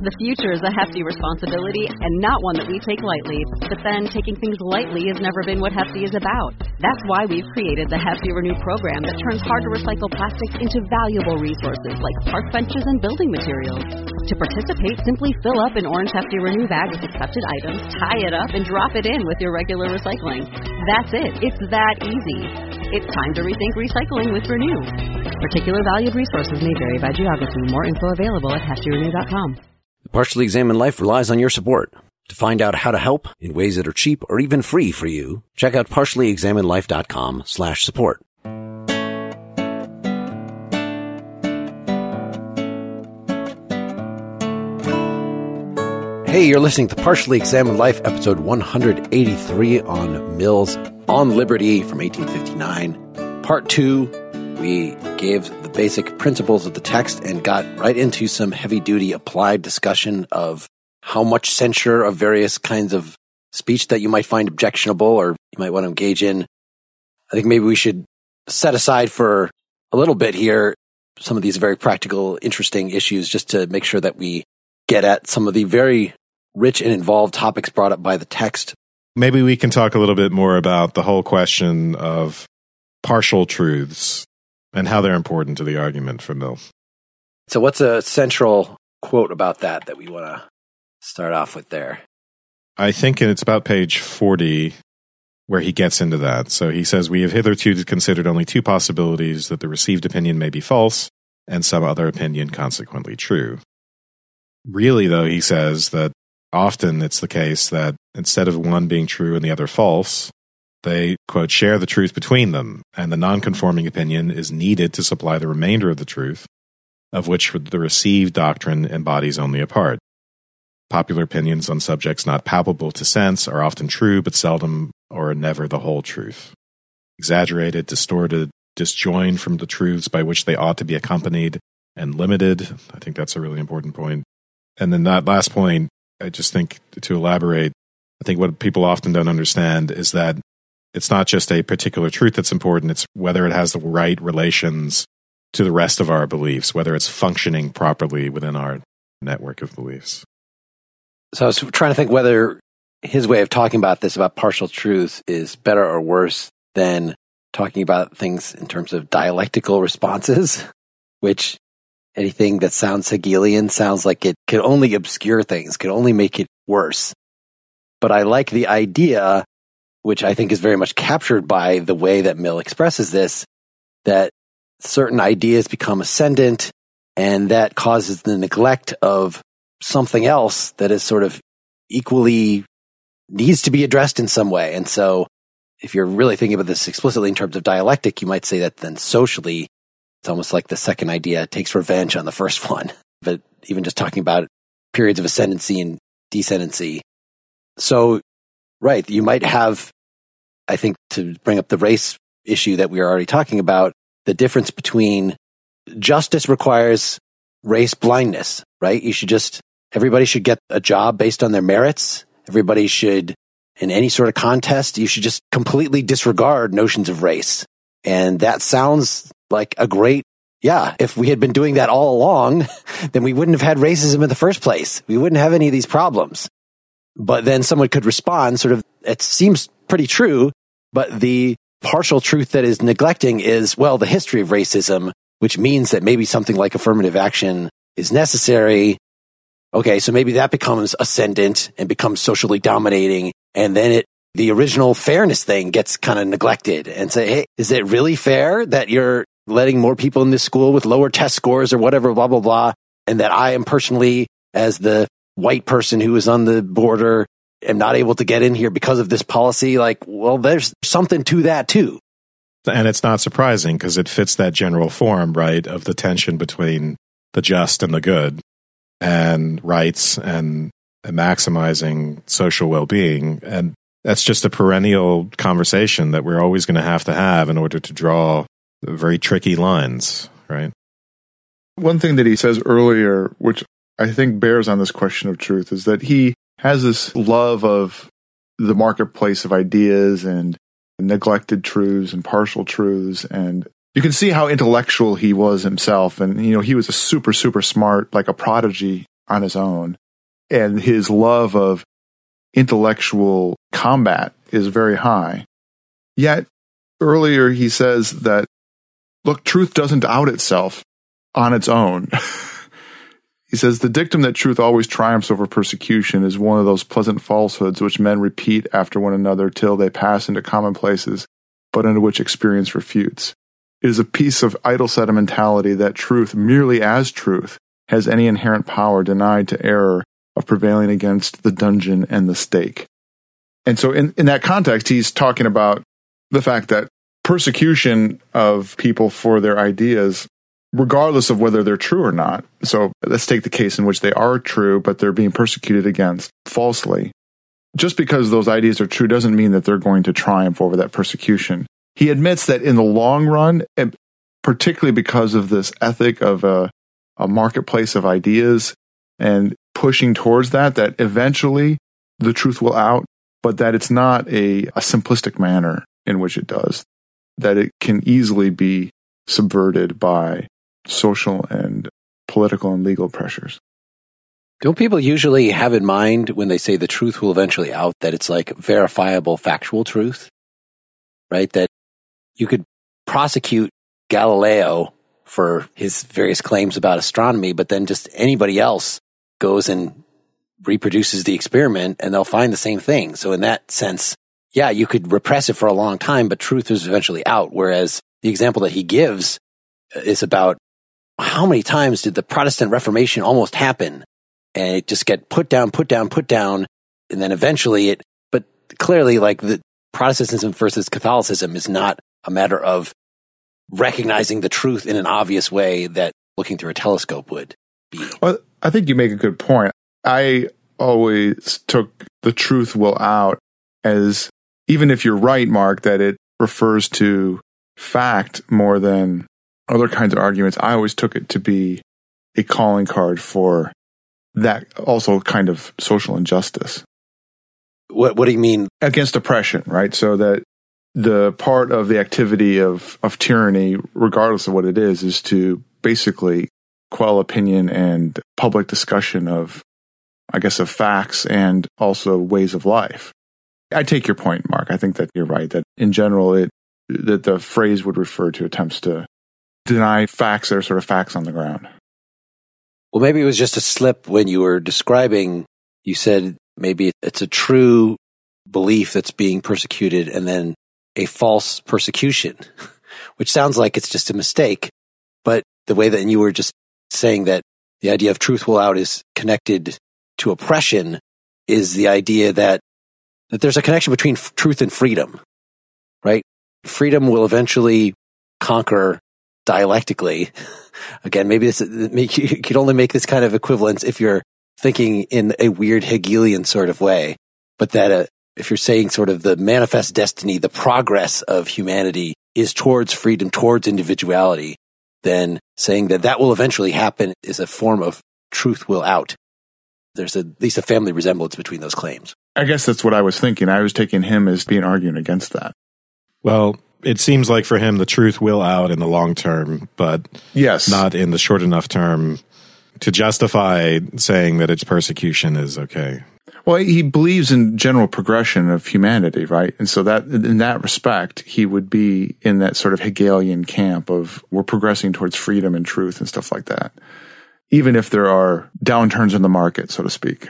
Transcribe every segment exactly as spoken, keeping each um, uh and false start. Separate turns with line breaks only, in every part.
The future is a hefty responsibility and not one that we take lightly. But then taking things lightly has never been what Hefty is about. That's why we've created the Hefty Renew program that turns hard-to-recycle plastics into valuable resources like park benches and building materials. To participate, simply fill up an orange Hefty Renew bag with accepted items, tie it up, and drop it in with your regular recycling. That's it. It's that easy. It's time to rethink recycling with Renew. Particular valued resources may vary by geography. More info available at hefty renew dot com.
The Partially Examined Life relies on your support. To find out how to help in ways that are cheap or even free for you, check out partially examined life dot com slash support. Hey, you're listening to Partially Examined Life, episode one eighty-three on Mill's On Liberty from eighteen fifty-nine. Part two, we gave the basic principles of the text and got right into some heavy-duty applied discussion of how much censure of various kinds of speech that you might find objectionable or you might want to engage in. I think maybe we should set aside for a little bit here some of these very practical, interesting issues just to make sure that we get at some of the very rich and involved topics brought up by the text.
Maybe we can talk a little bit more about the whole question of partial truths and how they're important to the argument for Mill.
So what's a central quote about that that we want to start off with there?
I think it's about page forty where he gets into that. So he says, we have hitherto considered only two possibilities, that the received opinion may be false and some other opinion consequently true. Really, though, he says that often it's the case that instead of one being true and the other false, they, quote, share the truth between them, and the nonconforming opinion is needed to supply the remainder of the truth, of which the received doctrine embodies only a part. Popular opinions on subjects not palpable to sense are often true, but seldom or never the whole truth. Exaggerated, distorted, disjoined from the truths by which they ought to be accompanied, and limited. I think that's a really important point. And then that last point, I just think to elaborate, I think what people often don't understand is that it's not just a particular truth that's important, it's whether it has the right relations to the rest of our beliefs, whether it's functioning properly within our network of beliefs.
So I was trying to think whether his way of talking about this, about partial truths, is better or worse than talking about things in terms of dialectical responses, which anything that sounds Hegelian sounds like it can only obscure things, can only make it worse. But I like the idea, which I think is very much captured by the way that Mill expresses this, that certain ideas become ascendant, and that causes the neglect of something else that is sort of equally needs to be addressed in some way. And so if you're really thinking about this explicitly in terms of dialectic, you might say that then socially, it's almost like the second idea takes revenge on the first one. But even just talking about periods of ascendancy and descendancy. So, right, you might have, I think, to bring up the race issue that we are already talking about, the difference between justice requires race blindness, right? You should just, everybody should get a job based on their merits. Everybody should, in any sort of contest, you should just completely disregard notions of race. And that sounds like a great, yeah, if we had been doing that all along, then we wouldn't have had racism in the first place. We wouldn't have any of these problems. But then someone could respond, sort of, it seems pretty true, but the partial truth that is neglecting is, well, the history of racism, which means that maybe something like affirmative action is necessary. Okay, so maybe that becomes ascendant and becomes socially dominating, and then it the original fairness thing gets kind of neglected and say, hey, is it really fair that you're letting more people in this school with lower test scores or whatever, blah, blah, blah, and that I am personally, as the white person who is on the border, am not able to get in here because of this policy? Like, well, there's something to that too.
And it's not surprising because it fits that general form, right, of the tension between the just and the good and rights and maximizing social well-being. And that's just a perennial conversation that we're always going to have to have in order to draw very tricky lines, right?
One thing that he says earlier, which I think bears on this question of truth, is that he has this love of the marketplace of ideas and neglected truths and partial truths. And you can see how intellectual he was himself. And, you know, he was a super, super smart, like a prodigy on his own. And his love of intellectual combat is very high. Yet, earlier he says that, look, truth doesn't out itself on its own. He says, the dictum that truth always triumphs over persecution is one of those pleasant falsehoods which men repeat after one another till they pass into commonplaces, but into which experience refutes. It is a piece of idle sentimentality that truth, merely as truth, has any inherent power denied to error of prevailing against the dungeon and the stake. And so in, in that context, he's talking about the fact that persecution of people for their ideas, regardless of whether they're true or not. So let's take the case in which they are true, but they're being persecuted against falsely. Just because those ideas are true doesn't mean that they're going to triumph over that persecution. He admits that in the long run, and particularly because of this ethic of a, a marketplace of ideas and pushing towards that, that eventually the truth will out, but that it's not a, a simplistic manner in which it does, that it can easily be subverted by social and political and legal pressures.
Don't people usually have in mind when they say the truth will eventually out that it's like verifiable factual truth, right? That you could prosecute Galileo for his various claims about astronomy, but then just anybody else goes and reproduces the experiment and they'll find the same thing. So in that sense, yeah, you could repress it for a long time, but truth is eventually out. Whereas the example that he gives is about how many times did the Protestant Reformation almost happen? And it just get put down, put down, put down. And then eventually it, but clearly like the Protestantism versus Catholicism is not a matter of recognizing the truth in an obvious way that looking through a telescope would be.
Well, I think you make a good point. I always took the truth will out as, even if you're right, Mark, that it refers to fact more than other kinds of arguments, I always took it to be a calling card for that also kind of social injustice.
What What do you mean?
Against oppression, right? So that the part of the activity of, of tyranny, regardless of what it is, is to basically quell opinion and public discussion of, I guess, of facts and also ways of life. I take your point, Mark. I think that you're right, that in general, it that the phrase would refer to attempts to deny facts that are sort of facts on the ground.
Well, maybe it was just a slip when you were describing, you said maybe it's a true belief that's being persecuted and then a false persecution, which sounds like it's just a mistake. But the way that you were just saying that the idea of truth will out is connected to oppression is the idea that, that there's a connection between f- truth and freedom, right? Freedom will eventually conquer dialectically. Again, maybe this, you could only make this kind of equivalence if you're thinking in a weird Hegelian sort of way, but that uh, if you're saying sort of the manifest destiny, the progress of humanity is towards freedom, towards individuality, then saying that that will eventually happen is a form of truth will out. There's a, at least a family resemblance between those claims.
I guess that's what I was thinking. I was taking him as being arguing against that.
Well, it seems like for him the truth will out in the long term, but
yes,
not in the short enough term to justify saying that its persecution is okay.
Well, he believes in general progression of humanity, right? And so that in that respect, he would be in that sort of Hegelian camp of we're progressing towards freedom and truth and stuff like that, even if there are downturns in the market, so to speak.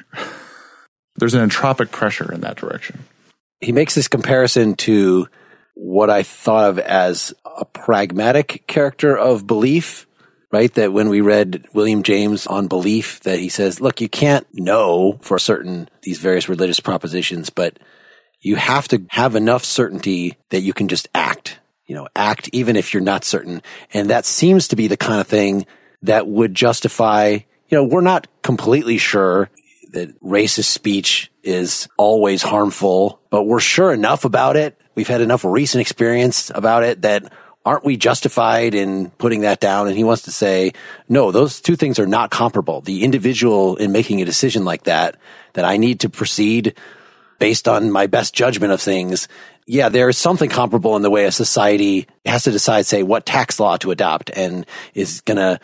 There's an entropic pressure in that direction.
He makes this comparison to what I thought of as a pragmatic character of belief, right? That when we read William James on belief, that he says, look, you can't know for certain these various religious propositions, but you have to have enough certainty that you can just act, you know, act even if you're not certain. And that seems to be the kind of thing that would justify, you know, we're not completely sure that racist speech is always harmful, but we're sure enough about it. We've had enough recent experience about it that aren't we justified in putting that down? And he wants to say, no, those two things are not comparable. The individual in making a decision like that, that I need to proceed based on my best judgment of things. Yeah, there is something comparable in the way a society has to decide, say, what tax law to adopt and is going to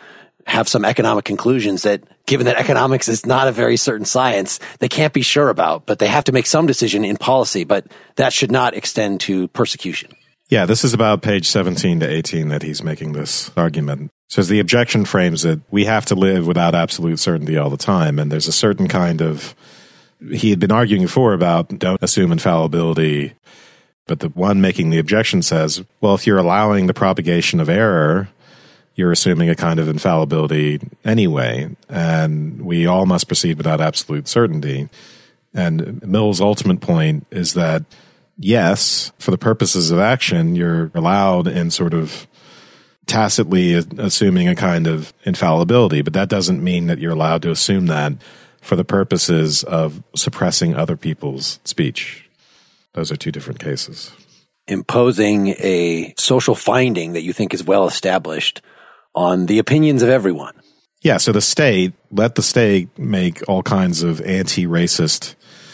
have some economic conclusions that, given that economics is not a very certain science, they can't be sure about, but they have to make some decision in policy, but that should not extend to persecution.
Yeah, this is about page seventeen to eighteen that he's making this argument. So as the objection frames it, we have to live without absolute certainty all the time, and there's a certain kind of, he had been arguing before about don't assume infallibility, but the one making the objection says, well, if you're allowing the propagation of error, you're assuming a kind of infallibility anyway, and we all must proceed without absolute certainty. And Mill's ultimate point is that, yes, for the purposes of action, you're allowed in sort of tacitly assuming a kind of infallibility, but that doesn't mean that you're allowed to assume that for the purposes of suppressing other people's speech. Those are two different cases.
Imposing a social finding that you think is well established on the opinions of everyone.
Yeah, so the state, let the state make all kinds of anti-racist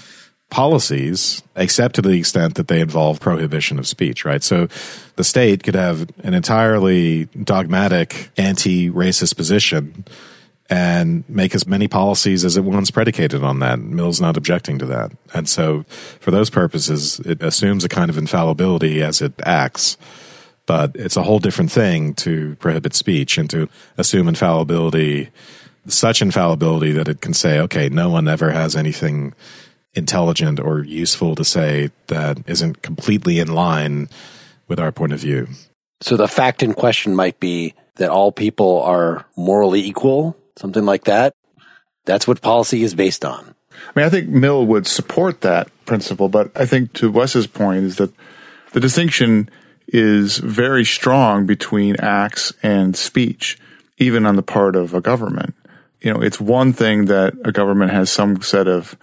policies, except to the extent that they involve prohibition of speech, right? So the state could have an entirely dogmatic anti-racist position and make as many policies as it wants predicated on that. Mill's not objecting to that. And so for those purposes, it assumes a kind of infallibility as it acts. But it's a whole different thing to prohibit speech and to assume infallibility, such infallibility that it can say, okay, no one ever has anything intelligent or useful to say that isn't completely in line with our point of view.
So the fact in question might be that all people are morally equal, something like that. That's what policy is based on.
I mean, I think Mill would support that principle, but I think to Wes's point is that the distinction is very strong between acts and speech, even on the part of a government. You know, it's one thing that a government has some set of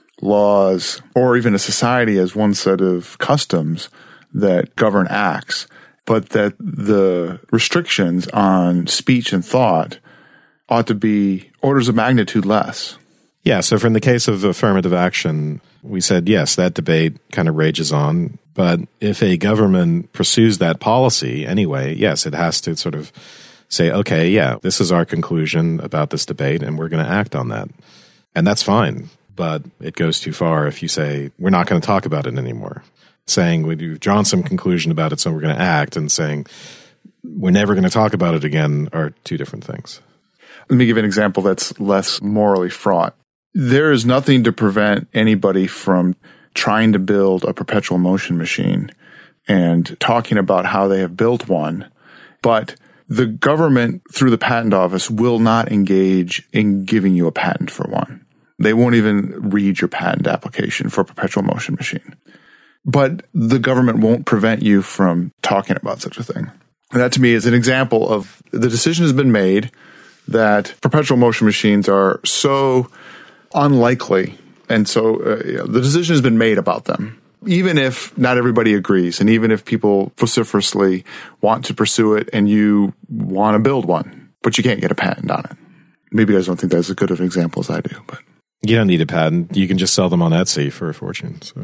laws, or even a society has one set of customs that govern acts, but that the restrictions on speech and thought ought to be orders of magnitude less.
Yeah, so from the case of affirmative action, we said, yes, that debate kind of rages on. But if a government pursues that policy anyway, yes, it has to sort of say, okay, yeah, this is our conclusion about this debate, and we're going to act on that. And that's fine. But it goes too far if you say, we're not going to talk about it anymore. Saying, we've drawn some conclusion about it, so we're going to act, and saying, we're never going to talk about it again are two different things.
Let me give an example that's less morally fraught. There is nothing to prevent anybody from trying to build a perpetual motion machine and talking about how they have built one, but the government, through the patent office, will not engage in giving you a patent for one. They won't even read your patent application for a perpetual motion machine. But the government won't prevent you from talking about such a thing. And that to me is an example of the decision has been made that perpetual motion machines are so unlikely. And so uh, you know, the decision has been made about them, even if not everybody agrees. And even if people vociferously want to pursue it and you want to build one, but you can't get a patent on it. Maybe you guys don't think that's as good of an example as I do, but.
You don't need a patent. You can just sell them on Etsy for a fortune. So.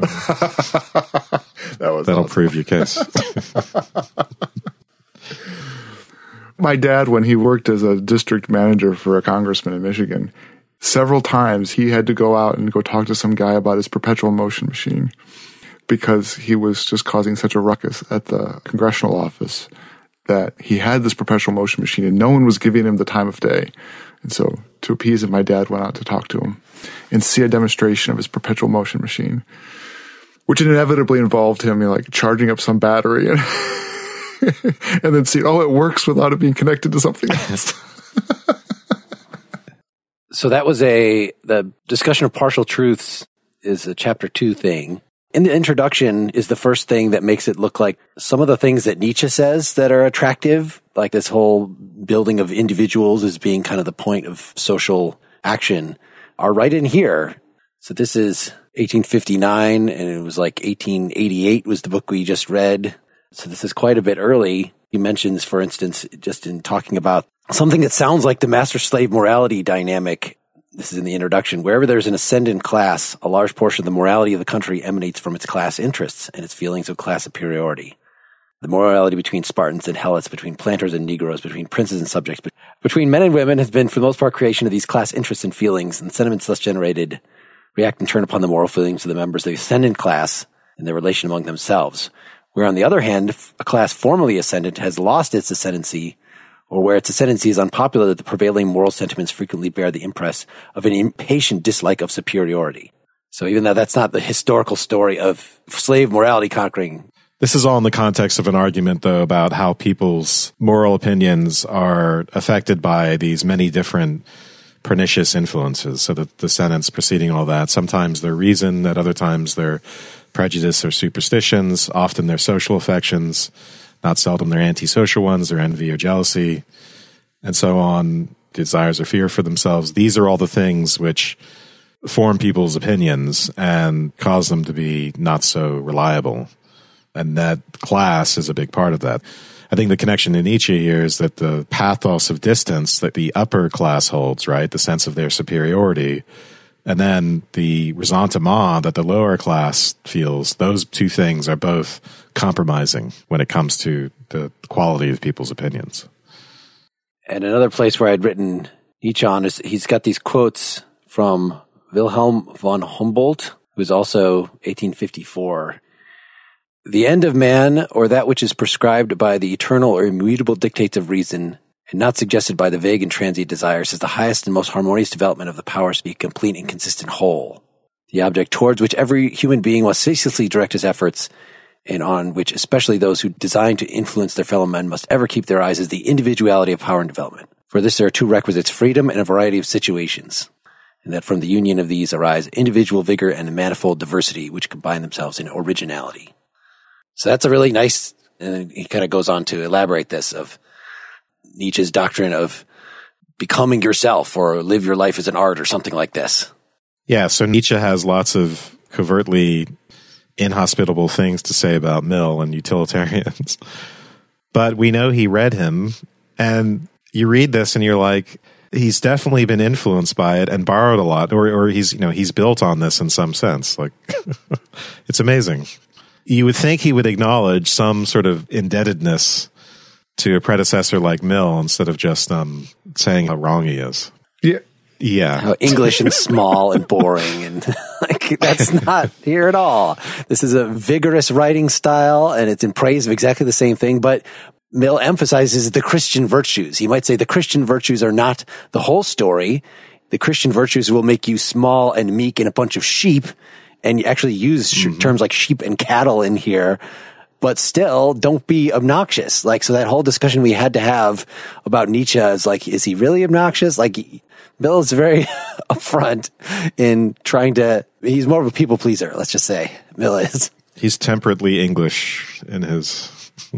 that was
That'll
awesome.
prove your case.
My dad, when he worked as a district manager for a congressman in Michigan, several times he had to go out and go talk to some guy about his perpetual motion machine because he was just causing such a ruckus at the congressional office that he had this perpetual motion machine and no one was giving him the time of day. And so to appease him, my dad went out to talk to him and see a demonstration of his perpetual motion machine, which inevitably involved him, you know, like charging up some battery and, and then see, oh, it works without it being connected to something else.
So that was a, the discussion of partial truths is a chapter two thing. In the introduction is the first thing that makes it look like some of the things that Nietzsche says that are attractive, like this whole building of individuals as being kind of the point of social action, are right in here. So this is eighteen fifty-nine, and it was like eighteen eighty-eight was the book we just read. So this is quite a bit early. He mentions, for instance, just in talking about something that sounds like the master-slave morality dynamic. This is in the introduction. Wherever there's an ascendant class, a large portion of the morality of the country emanates from its class interests and its feelings of class superiority. The morality between Spartans and Helots, between planters and Negroes, between princes and subjects, between men and women has been, for the most part, creation of these class interests and feelings, and sentiments thus generated react in turn upon the moral feelings of the members of the ascendant class and their relation among themselves. Where, on the other hand, a class formerly ascendant has lost its ascendancy, or where its ascendancy is unpopular, the prevailing moral sentiments frequently bear the impress of an impatient dislike of superiority. So even though that's not the historical story of slave morality conquering.
This is all in the context of an argument, though, about how people's moral opinions are affected by these many different pernicious influences. So that the sentence preceding all that, sometimes they're reason, at other times they're prejudice or superstitions, often they're social affections, not seldom they're antisocial ones, or envy or jealousy, and so on, desires or fear for themselves. These are all the things which form people's opinions and cause them to be not so reliable. And that class is a big part of that. I think the connection in Nietzsche here is that the pathos of distance that the upper class holds, right, the sense of their superiority, and then the ressentiment that the lower class feels, those two things are both compromising when it comes to the quality of people's opinions.
And another place where I'd written Nietzsche on is he's got these quotes from Wilhelm von Humboldt, who was also eighteen fifty-four. The end of man, or that which is prescribed by the eternal or immutable dictates of reason, and not suggested by the vague and transient desires, is the highest and most harmonious development of the powers to be a complete and consistent whole. The object towards which every human being must ceaselessly direct his efforts, and on which especially those who design to influence their fellow men must ever keep their eyes, is the individuality of power and development. For this there are two requisites, freedom and a variety of situations, and that from the union of these arise individual vigor and a manifold diversity which combine themselves in originality. So that's a really nice, and he kind of goes on to elaborate this, of Nietzsche's doctrine of becoming yourself or live your life as an art or something like this.
Yeah, so Nietzsche has lots of covertly inhospitable things to say about Mill and utilitarians. But we know he read him, and you read this and you're like, he's definitely been influenced by it and borrowed a lot, or or he's, you know, he's built on this in some sense. Like, it's amazing. You would think he would acknowledge some sort of indebtedness to a predecessor like Mill instead of just um, saying how wrong he is.
Yeah.
Yeah.
How English and small and boring, and like that's not here at all. This is a vigorous writing style, and it's in praise of exactly the same thing, but Mill emphasizes the Christian virtues. He might say the Christian virtues are not the whole story. The Christian virtues will make you small and meek and a bunch of sheep, and you actually use sh- mm-hmm. terms like sheep and cattle in here, but still don't be obnoxious. Like, so that whole discussion we had to have about Nietzsche is like, is he really obnoxious? Like, Mill is very upfront in trying to, he's more of a people pleaser, let's just say. Mill is.
He's temperately English in his.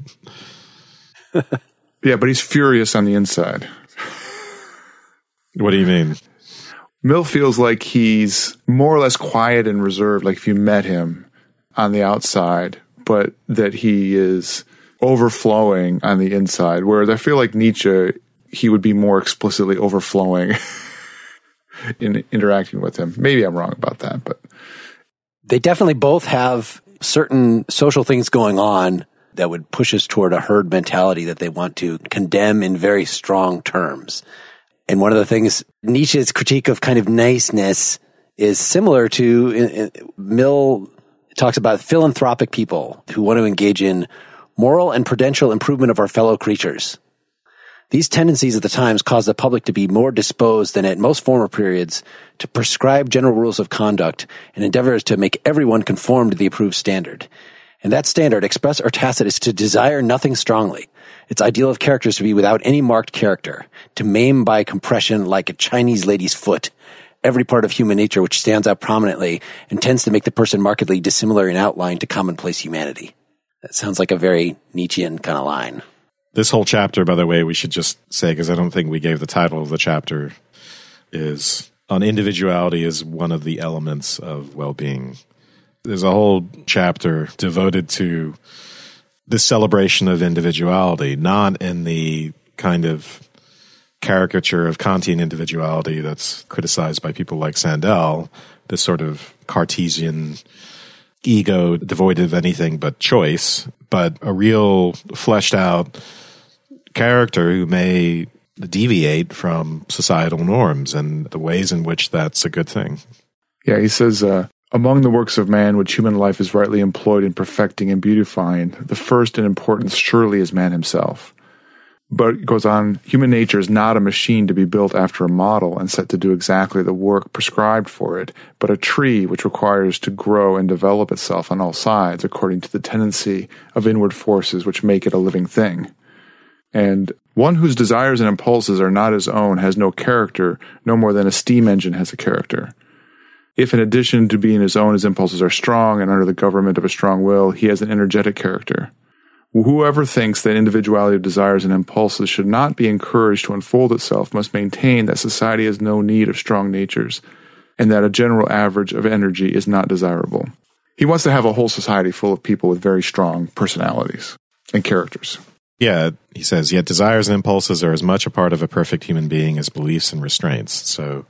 Yeah, but he's furious on the inside.
What do you mean?
Mill feels like he's more or less quiet and reserved, like if you met him on the outside, but that he is overflowing on the inside. Whereas I feel like Nietzsche, he would be more explicitly overflowing in interacting with him. Maybe I'm wrong about that, but
they definitely both have certain social things going on that would push us toward a herd mentality that they want to condemn in very strong terms. And one of the things, Nietzsche's critique of kind of niceness is similar to in, in, Mill talks about philanthropic people who want to engage in moral and prudential improvement of our fellow creatures. These tendencies at the times cause the public to be more disposed than at most former periods to prescribe general rules of conduct and endeavors to make everyone conform to the approved standard. And that standard, express or tacit, is to desire nothing strongly. Its ideal of character is to be without any marked character, to maim by compression like a Chinese lady's foot every part of human nature which stands out prominently and tends to make the person markedly dissimilar in outline to commonplace humanity. That sounds like a very Nietzschean kind of line.
This whole chapter, by the way, we should just say, because I don't think we gave the title of the chapter, is on individuality is one of the elements of well-being. There's a whole chapter devoted to the celebration of individuality, not in the kind of caricature of Kantian individuality that's criticized by people like Sandel, this sort of Cartesian ego devoid of anything but choice, but a real fleshed out character who may deviate from societal norms and the ways in which that's a good thing.
Yeah, he says, uh, among the works of man which human life is rightly employed in perfecting and beautifying, the first in importance surely is man himself. But it goes on, human nature is not a machine to be built after a model and set to do exactly the work prescribed for it, but a tree which requires to grow and develop itself on all sides according to the tendency of inward forces which make it a living thing. And one whose desires and impulses are not his own has no character, no more than a steam engine has a character. If in addition to being his own, his impulses are strong and under the government of a strong will, he has an energetic character. Whoever thinks that individuality of desires and impulses should not be encouraged to unfold itself must maintain that society has no need of strong natures, and that a general average of energy is not desirable. He wants to have a whole society full of people with very strong personalities and characters.
Yeah, he says, yet desires and impulses are as much a part of a perfect human being as beliefs and restraints. So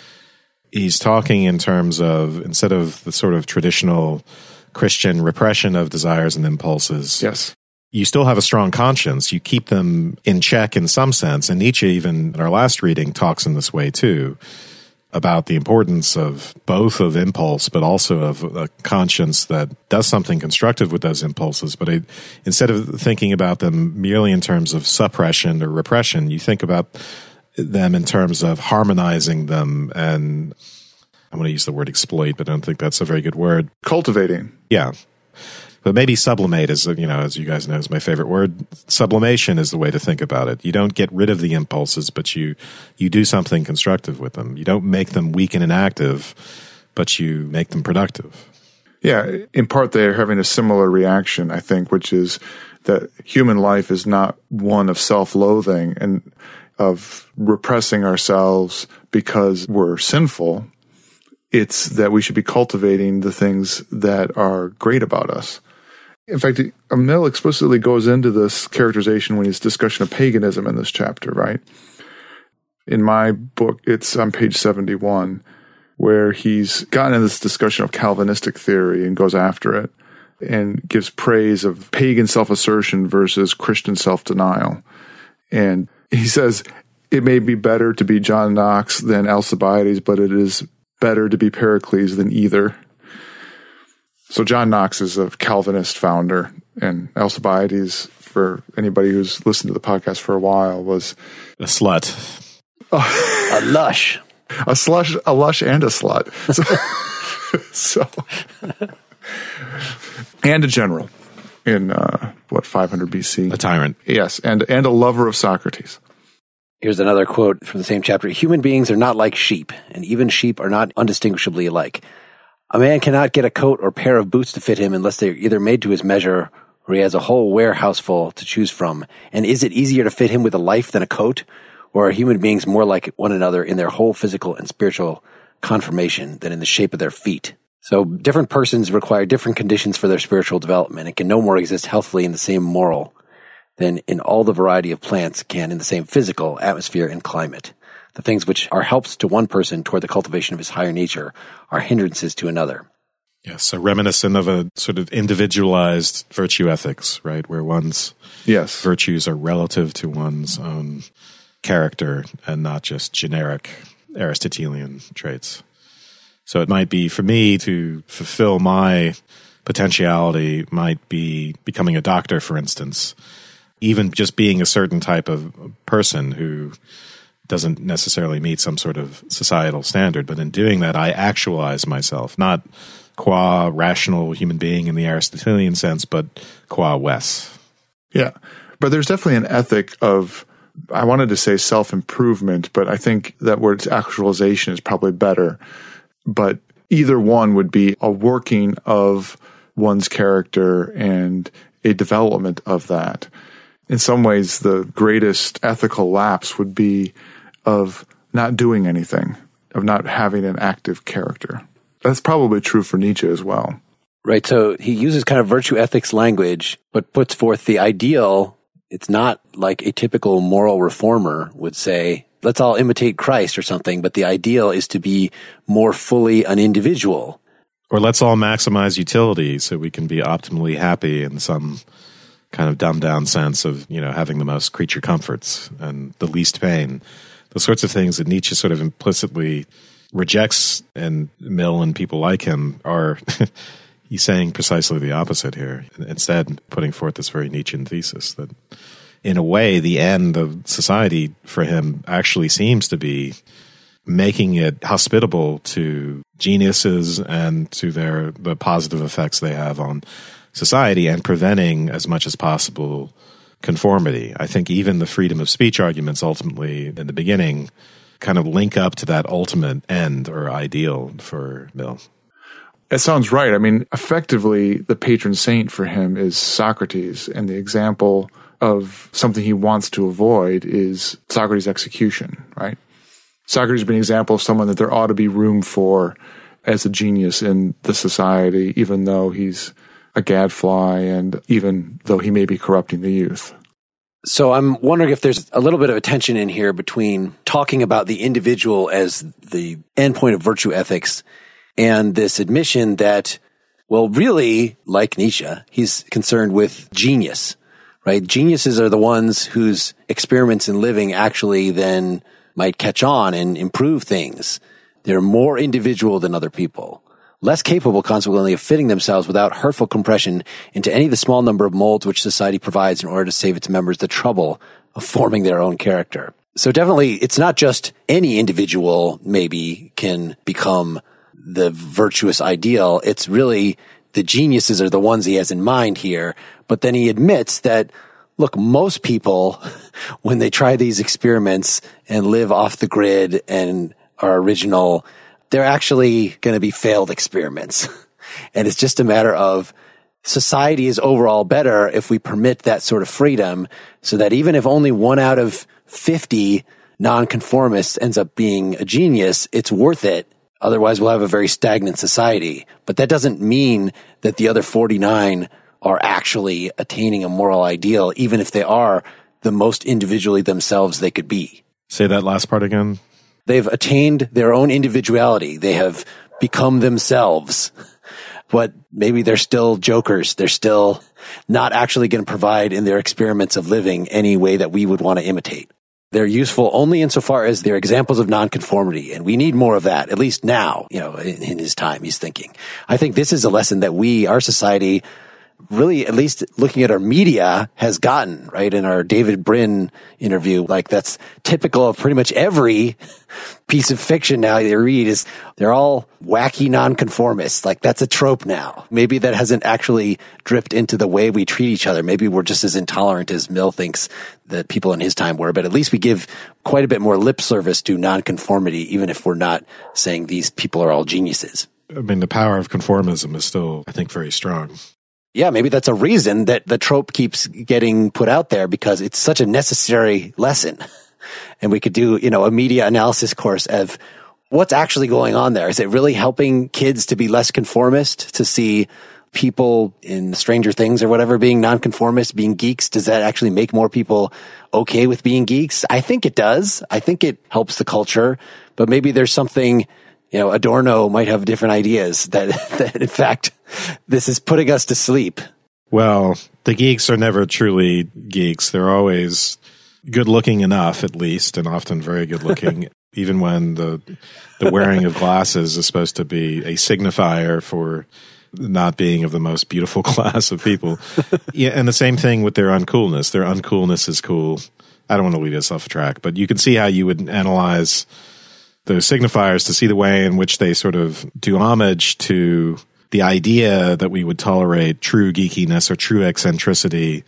he's talking in terms of, instead of the sort of traditional Christian repression of desires and impulses.
Yes.
You still have a strong conscience. You keep them in check in some sense. And Nietzsche, even in our last reading, talks in this way too, about the importance of both of impulse, but also of a conscience that does something constructive with those impulses. But it, instead of thinking about them merely in terms of suppression or repression, you think about them in terms of harmonizing them. And I'm going to use the word exploit, but I don't think that's a very good word.
Cultivating.
Yeah. But maybe sublimate is, you know, as you guys know, is my favorite word. Sublimation is the way to think about it. You don't get rid of the impulses, but you you do something constructive with them. You don't make them weak and inactive, but you make them productive.
Yeah, in part they're having a similar reaction, I think, which is that human life is not one of self-loathing and of repressing ourselves because we're sinful. It's that we should be cultivating the things that are great about us. In fact, Mill explicitly goes into this characterization when he's discussion of paganism in this chapter, right? In my book, it's on page seventy-one, where he's gotten into this discussion of Calvinistic theory and goes after it and gives praise of pagan self-assertion versus Christian self-denial. And he says, it may be better to be John Knox than Alcibiades, but it is better to be Pericles than either. So John Knox is a Calvinist founder, and Alcibiades, for anybody who's listened to the podcast for a while, was
a slut,
a lush,
a slush, a lush, and a slut. So, so and a general in uh, what five hundred B C,
a tyrant.
Yes, and and a lover of Socrates.
Here's another quote from the same chapter. Human beings are not like sheep, and even sheep are not undistinguishably alike. A man cannot get a coat or pair of boots to fit him unless they are either made to his measure or he has a whole warehouse full to choose from. And is it easier to fit him with a life than a coat? Or are human beings more like one another in their whole physical and spiritual conformation than in the shape of their feet? So different persons require different conditions for their spiritual development and can no more exist healthily in the same moral than in all the variety of plants can in the same physical atmosphere and climate. The things which are helps to one person toward the cultivation of his higher nature are hindrances to another.
Yes, so reminiscent of a sort of individualized virtue ethics, right, where one's
yes.
virtues are relative to one's own character and not just generic Aristotelian traits. So it might be, for me, to fulfill my potentiality might be becoming a doctor, for instance, even just being a certain type of person who doesn't necessarily meet some sort of societal standard, but in doing that, I actualize myself, not qua rational human being in the Aristotelian sense, but qua Wes.
Yeah, but there's definitely an ethic of, I wanted to say self-improvement, but I think that word actualization is probably better. But either one would be a working of one's character and a development of that. In some ways, the greatest ethical lapse would be of not doing anything, of not having an active character. That's probably true for Nietzsche as well.
Right, so he uses kind of virtue ethics language, but puts forth the ideal. It's not like a typical moral reformer would say, let's all imitate Christ or something, but the ideal is to be more fully an individual.
Or let's all maximize utility so we can be optimally happy in some kind of dumbed down sense of, you know, having the most creature comforts and the least pain. The sorts of things that Nietzsche sort of implicitly rejects, and Mill and people like him are, he's saying precisely the opposite here. Instead, putting forth this very Nietzschean thesis that, in a way, the end of society for him actually seems to be making it hospitable to geniuses and to their the positive effects they have on society, and preventing as much as possible conformity. I think even the freedom of speech arguments ultimately in the beginning kind of link up to that ultimate end or ideal for Mill.
It sounds right. I mean, effectively, the patron saint for him is Socrates, and the example of something he wants to avoid is Socrates' execution, right? Socrates would be an example of someone that there ought to be room for as a genius in the society, even though he's a gadfly and even though he may be corrupting the youth.
So I'm wondering if there's a little bit of a tension in here between talking about the individual as the endpoint of virtue ethics and this admission that, well, really, like Nietzsche, he's concerned with genius, right? Geniuses are the ones whose experiments in living actually then might catch on and improve things. They're more individual than other people, less capable, consequently, of fitting themselves without hurtful compression into any of the small number of molds which society provides in order to save its members the trouble of forming their own character. So definitely, it's not just any individual maybe can become the virtuous ideal. It's really the geniuses are the ones he has in mind here. But then he admits that, look, most people, when they try these experiments and live off the grid and are original, they're actually going to be failed experiments. And it's just a matter of society is overall better if we permit that sort of freedom, so that even if only one out of fifty nonconformists ends up being a genius, it's worth it. Otherwise, we'll have a very stagnant society. But that doesn't mean that the other forty-nine are actually attaining a moral ideal, even if they are the most individually themselves they could be.
Say that last part again.
They've attained their own individuality. They have become themselves. But maybe they're still jokers. They're still not actually going to provide in their experiments of living any way that we would want to imitate. They're useful only insofar as they're examples of nonconformity, and we need more of that, at least now, you know, in, in his time, he's thinking. I think this is a lesson that we, our society, really, at least looking at our media, has gotten, right? In our David Brin interview, like that's typical of pretty much every piece of fiction now you read is they're all wacky nonconformists. Like that's a trope now. Maybe that hasn't actually dripped into the way we treat each other. Maybe we're just as intolerant as Mill thinks that people in his time were, but at least we give quite a bit more lip service to nonconformity, even if we're not saying these people are all geniuses.
I mean, the power of conformism is still, I think, very strong.
Yeah, maybe that's a reason that the trope keeps getting put out there, because it's such a necessary lesson. And we could do, you know, a media analysis course of what's actually going on there. Is it really helping kids to be less conformist, to see people in Stranger Things or whatever being nonconformist, being geeks? Does that actually make more people okay with being geeks? I think it does. I think it helps the culture, but maybe there's something, you know, Adorno might have different ideas that, that in fact, this is putting us to sleep.
Well, the geeks are never truly geeks. They're always good looking enough, at least, and often very good looking, even when the the wearing of glasses is supposed to be a signifier for not being of the most beautiful class of people. Yeah, and the same thing with their uncoolness. Their uncoolness is cool. I don't want to lead us off track, but you can see how you would analyze those signifiers to see the way in which they sort of do homage to the idea that we would tolerate true geekiness or true eccentricity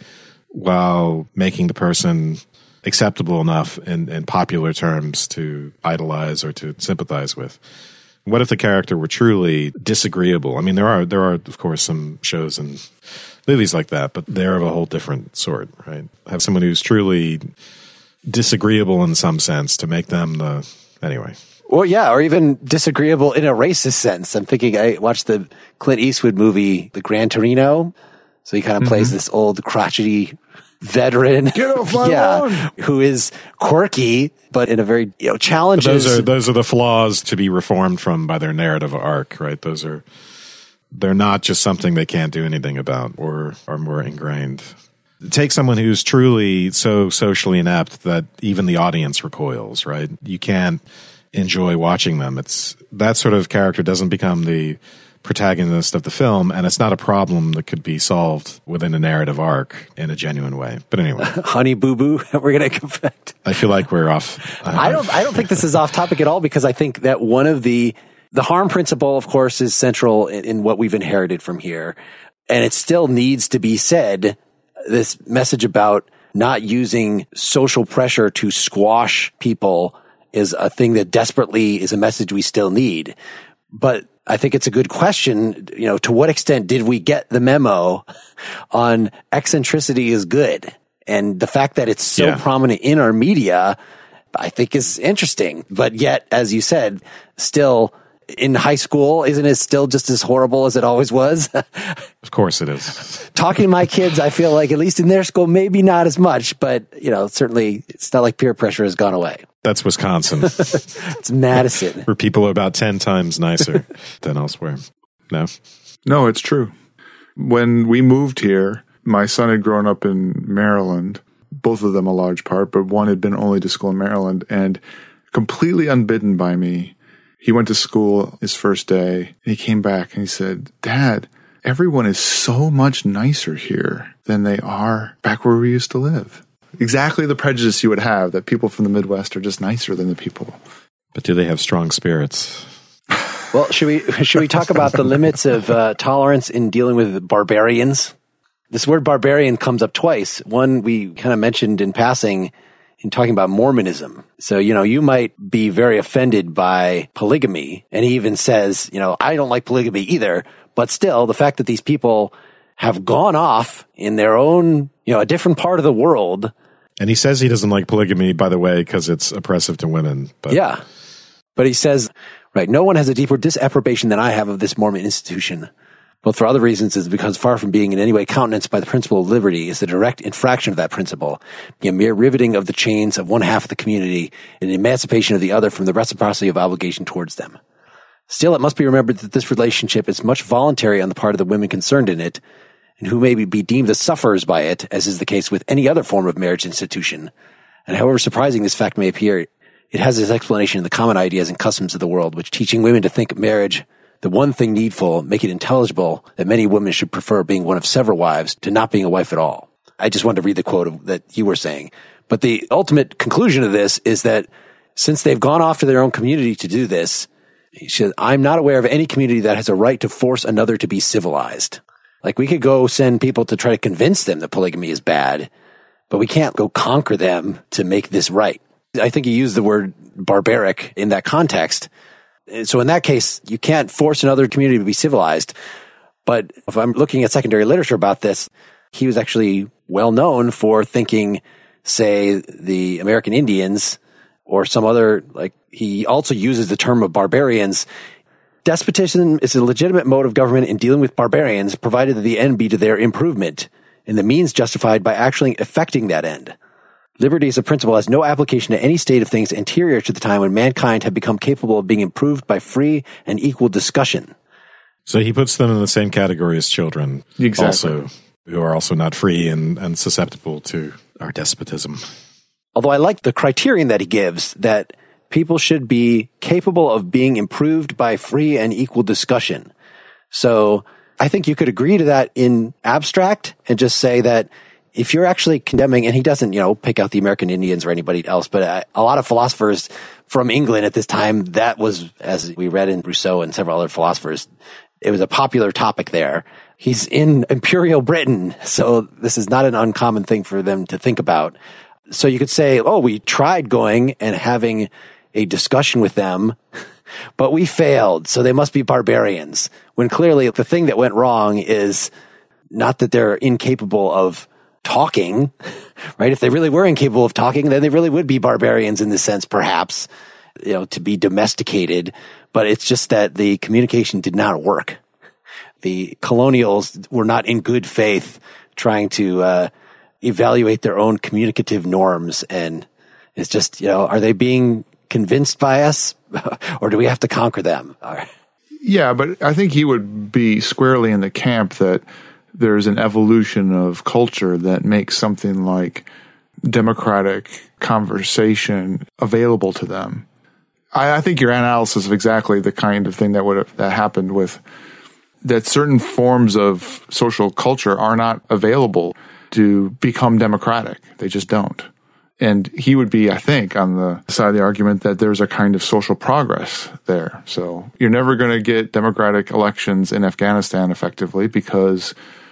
while making the person acceptable enough in, in popular terms to idolize or to sympathize with. What if the character were truly disagreeable? I mean, there are, there are, of course, some shows and movies like that, but they're of a whole different sort, right? Have someone who's truly disagreeable in some sense to make them the, anyway.
Well, yeah, or even disagreeable in a racist sense. I'm thinking, I watched the Clint Eastwood movie, The Gran Torino. So he kind of mm-hmm. plays this old crotchety veteran.
Get off my
yeah,
lawn!
Who is quirky, but in a very, you know, challenges.
But those are those are the flaws to be reformed from by their narrative arc, right? Those are They're not just something they can't do anything about or are more ingrained. Take someone who's truly so socially inept that even the audience recoils, right? You can't enjoy watching them. It's that sort of character doesn't become the protagonist of the film, and it's not a problem that could be solved within a narrative arc in a genuine way. But anyway,
Honey Boo Boo, we're going to confect.
I feel like we're off. Uh,
I don't. I don't think this is off topic at all, because I think that one of the the harm principle, of course, is central in, in what we've inherited from here, and it still needs to be said. This message about not using social pressure to squash people is a thing that desperately is a message we still need. But I think it's a good question, you know, to what extent did we get the memo on eccentricity is good? And the fact that it's so
yeah.
prominent in our media, I think is interesting. But yet, as you said, still in high school, isn't it still just as horrible as it always was?
Of course it is.
Talking to my kids, I feel like, at least in their school, maybe not as much, but, you know, certainly it's not like peer pressure has gone away.
That's Wisconsin.
It's Madison.
Where people are about ten times nicer than elsewhere. No?
No, it's true. When we moved here, my son had grown up in Maryland, both of them a large part, but one had been only to school in Maryland, and completely unbidden by me, he went to school his first day, and he came back and he said, Dad, everyone is so much nicer here than they are back where we used to live. Exactly the prejudice you would have, that people from the Midwest are just nicer than the people.
But do they have strong spirits?
Well, should we should we talk about the limits of uh, tolerance in dealing with barbarians? This word barbarian comes up twice. One we kind of mentioned in passing in talking about Mormonism. So, you know, you might be very offended by polygamy. And he even says, you know, I don't like polygamy either. But still, the fact that these people have gone off in their own, you know, a different part of the world.
And he says he doesn't like polygamy, by the way, because it's oppressive to women. But
yeah. But he says, right, no one has a deeper disapprobation than I have of this Mormon institution. Both for other reasons is because far from being in any way countenanced by the principle of liberty is the direct infraction of that principle, a mere riveting of the chains of one half of the community and emancipation of the other from the reciprocity of obligation towards them. Still, it must be remembered that this relationship is much voluntary on the part of the women concerned in it, and who may be deemed as sufferers by it, as is the case with any other form of marriage institution. And however surprising this fact may appear, it has its explanation in the common ideas and customs of the world, which teaching women to think marriage the one thing needful, make it intelligible that many women should prefer being one of several wives to not being a wife at all. I just wanted to read the quote of, that you were saying. But the ultimate conclusion of this is that since they've gone off to their own community to do this, he said, I'm not aware of any community that has a right to force another to be civilized. Like, we could go send people to try to convince them that polygamy is bad, but we can't go conquer them to make this right. I think you used the word barbaric in that context. So in that case, you can't force another community to be civilized. But if I'm looking at secondary literature about this, he was actually well known for thinking, say, the American Indians or some other, like, he also uses the term of barbarians. Despotism is a legitimate mode of government in dealing with barbarians, provided that the end be to their improvement, and the means justified by actually effecting that end. Liberty as a principle has no application to any state of things anterior to the time when mankind had become capable of being improved by free and equal discussion.
So he puts them in the same category as children,
Exactly.
also, who are also not free and, and susceptible to our despotism.
Although I like the criterion that he gives, that people should be capable of being improved by free and equal discussion. So I think you could agree to that in abstract and just say that if you're actually condemning, and he doesn't, you know, pick out the American Indians or anybody else, but a, a lot of philosophers from England at this time, that was, as we read in Rousseau and several other philosophers, it was a popular topic there. He's in Imperial Britain, so this is not an uncommon thing for them to think about. So you could say, oh, we tried going and having a discussion with them, but we failed, so they must be barbarians. When clearly the thing that went wrong is not that they're incapable of talking, right? If they really were incapable of talking, then they really would be barbarians in this sense, perhaps, you know, to be domesticated. But it's just that the communication did not work. The colonials were not in good faith trying to uh, evaluate their own communicative norms. And it's just, you know, are they being convinced by us or do we have to conquer them? All right.
Yeah, but I think he would be squarely in the camp that there's an evolution of culture that makes something like democratic conversation available to them. I, I think your analysis of exactly the kind of thing that would have that happened with that certain forms of social culture are not available to become democratic. They just don't. And he would be, I think, on the side of the argument that there's a kind of social progress there. So you're never going to get democratic elections in Afghanistan effectively because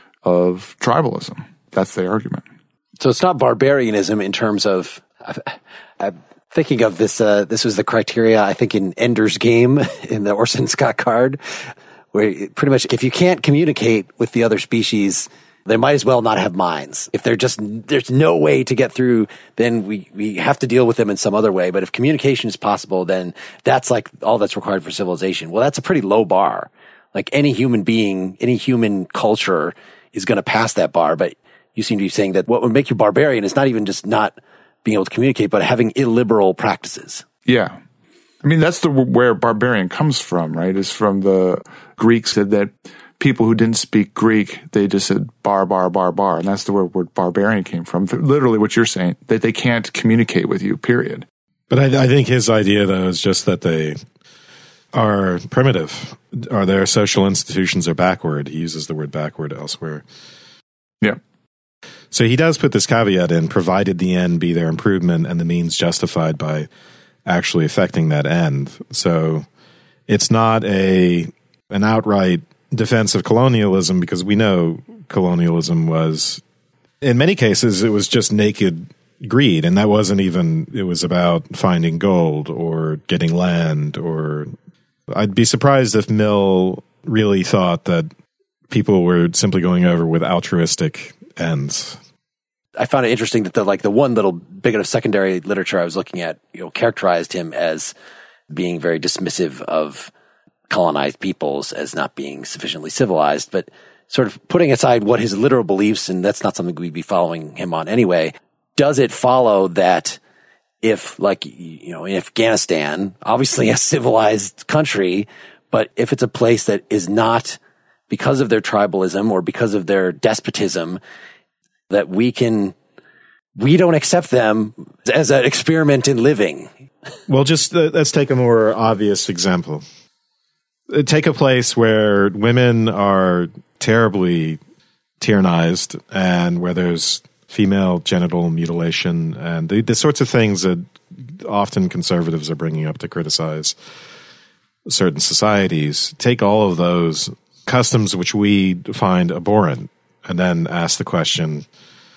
of tribalism. That's the argument.
So it's not barbarianism in terms of, I'm thinking of this, uh, this was the criteria, I think, in Ender's Game, in the Orson Scott Card, where pretty much if you can't communicate with the other species, they might as well not have minds. If they're just, there's no way to get through, then we, we have to deal with them in some other way. But if communication is possible, then that's like all that's required for civilization. Well, that's a pretty low bar. Like any human being, any human culture is going to pass that bar. But you seem to be saying that what would make you barbarian is not even just not being able to communicate, but having illiberal practices.
Yeah. I mean, that's the where barbarian comes from, right? Is from the Greeks said that people who didn't speak Greek, they just said bar, bar, bar, bar. And that's the word, word barbarian came from. Literally what you're saying, that they can't communicate with you, period.
But I, I think his idea, though, is just that they are primitive, or their social institutions are backward. He uses the word backward elsewhere.
Yeah.
So he does put this caveat in, provided the end be their improvement and the means justified by actually affecting that end. So it's not a an outright defense of colonialism, because we know colonialism was, in many cases, it was just naked greed. And that wasn't even, it was about finding gold or getting land, or I'd be surprised if Mill really thought that people were simply going over with altruistic ends.
I found it interesting that the, like the one little bit of secondary literature I was looking at, you know, characterized him as being very dismissive of colonized peoples as not being sufficiently civilized, but sort of putting aside what his literal beliefs, and that's not something we'd be following him on anyway, does it follow that if, like, you know, in Afghanistan, obviously a civilized country, but if it's a place that is not, because of their tribalism or because of their despotism, that we can, we don't accept them as an experiment in living?
Well, just uh, let's take a more obvious example. Take a place where women are terribly tyrannized and where there's female genital mutilation and the, the sorts of things that often conservatives are bringing up to criticize certain societies. Take all of those customs which we find abhorrent and then ask the question,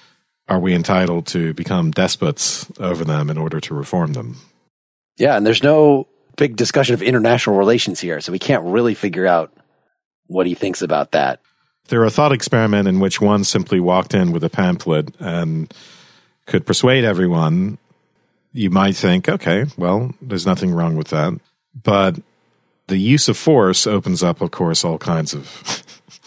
are we entitled to become despots over them in order to reform them?
Yeah, and there's no big discussion of international relations here, so we can't really figure out what he thinks about that.
They're a thought experiment in which one simply walked in with a pamphlet and could persuade everyone. You might think, okay, well, there's nothing wrong with that. But the use of force opens up, of course, all kinds of